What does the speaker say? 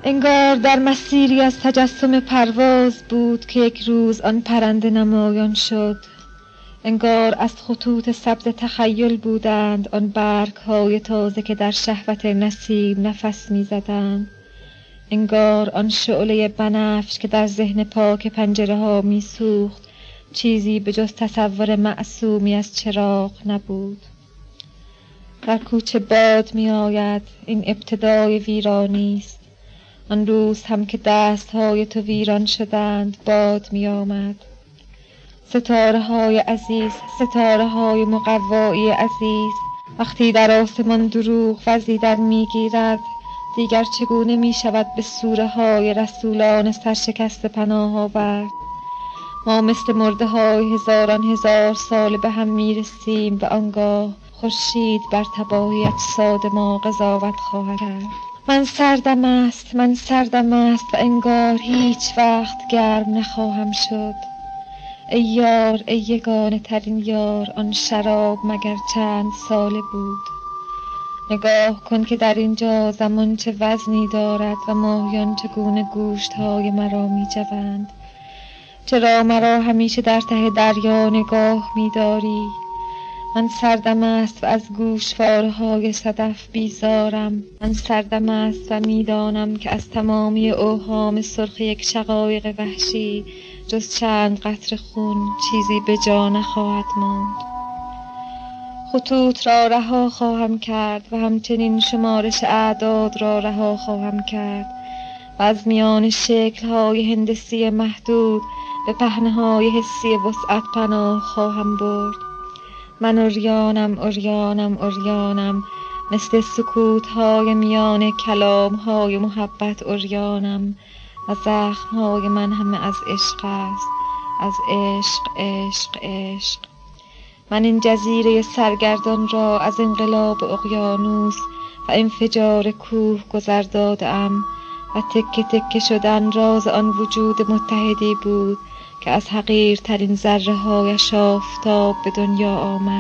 انگار در مسیری از تجسم پرواز بود که یک روز آن پرنده نمایان شد. انگار از خطوط سبز تخیل بودند آن برگ‌های تازه که در شهوت نسیم نفس می‌زدند. انگار آن شعله بنفش که در ذهن پاک پنجره‌ها می‌سوخت چیزی به جز تصور معصومی از چراغ نبود. در کوچه باد می‌آید، این ابتدای ویرانی است. آن روز هم که دست‌های تو ویران شدند باد می‌آمد. ستاره‌های عزیز، ستاره‌های مقوایی عزیز، وقتی در آسمان دروغ وزیدن می‌گیرد دیگر چگونه می‌شود به سوره‌های رسولان سرشکست پناه آورد؟ ما مثل مرده‌های هزاران هزار سال به هم می‌رسیم و آنگاه خورشید بر تباهی اجساد ما قضاوت خواهد کرد. من سردم است و انگار هیچ وقت گرم نخواهم شد. ای یار، ای یگانه ترین یار، آن شراب مگر چند ساله بود؟ نگاه کن که در اینجا زمان چه وزنی دارد و ماهیان چگونه گوشت‌های مرا می‌جوند. چرا مرا همیشه در ته دریا نگاه می‌داری؟ من سردم است و از گوشواره‌های صدف بیزارم. من سردم است و می‌دانم که از تمامی اوهام سرخ یک شقایق وحشی جز چند قطره خون چیزی به جا نخواهد ماند. خطوط را رها خواهم کرد و همچنین شمارش اعداد را رها خواهم کرد و از میان شکل‌های هندسی محدود به پهنه‌های حسی وسعت پناه خواهم برد. من عریانم، مثل سکوت‌های میان کلام‌های محبت عریانم و زخم‌های من همه از عشق است، از عشق. من این جزیره سرگردان را از انقلاب اقیانوس و انفجار کوه گذر دادم و تکه تکه شدن راز آن وجود متحدی بود که از حقیرترین ذره‌هایش آفتاب به دنیا آمد.